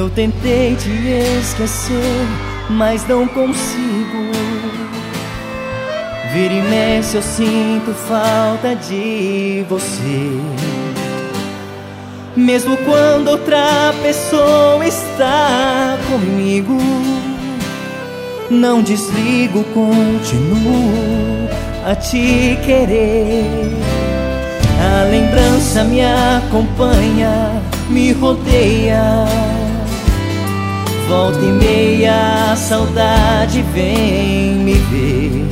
Eu tentei te esquecer, mas não consigo. Vira e mexe eu sinto falta de você. Mesmo quando outra pessoa está comigo, não desligo, continuo a te querer. A lembrança me acompanha, me rodeia. Volta e meia a saudade vem me ver.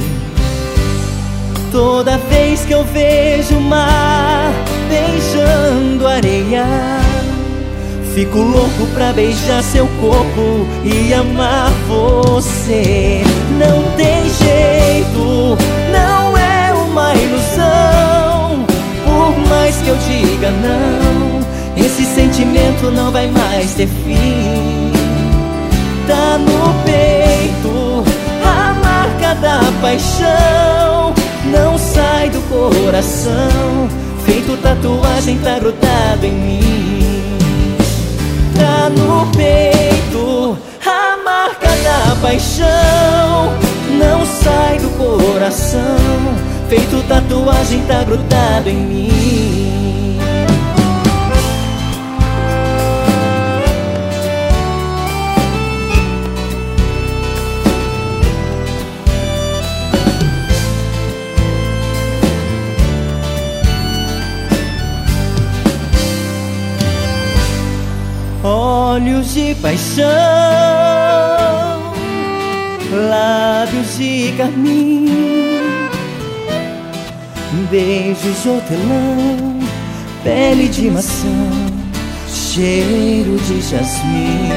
Toda vez que eu vejo o mar beijando areia, fico louco pra beijar seu corpo e amar você. Não tem jeito, não é uma ilusão. Por mais que eu diga não, esse sentimento não vai mais ter fim. Tá no peito a marca da paixão, não sai do coração, feito tatuagem, tá grudado em mim. Tá no peito a marca da paixão, não sai do coração, feito tatuagem, tá grudado em mim. Olhos de paixão, lábios de carmim, beijos de hortelã, pele de maçã, cheiro de jasmim,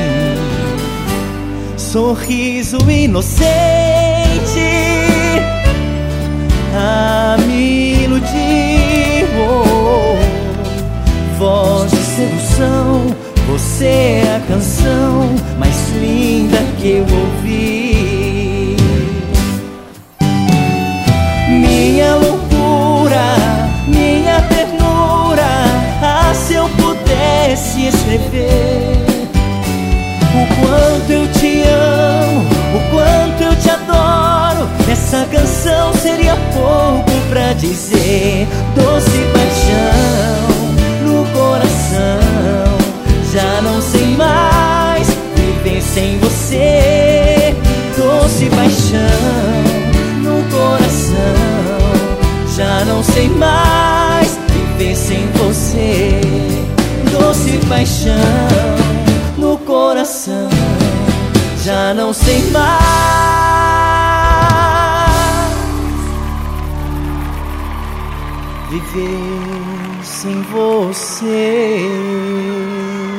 sorriso inocente a me iludir, voz de sedução. Você é a canção mais linda que eu ouvi. Minha loucura, minha ternura, ah, se eu pudesse escrever o quanto eu te amo, o quanto eu te adoro, essa canção seria pouco pra dizer. Doce paixão no coração, já não sei mais viver sem você. Doce paixão no coração, já não sei mais viver sem você. Doce paixão no coração, já não sei mais viver sem você.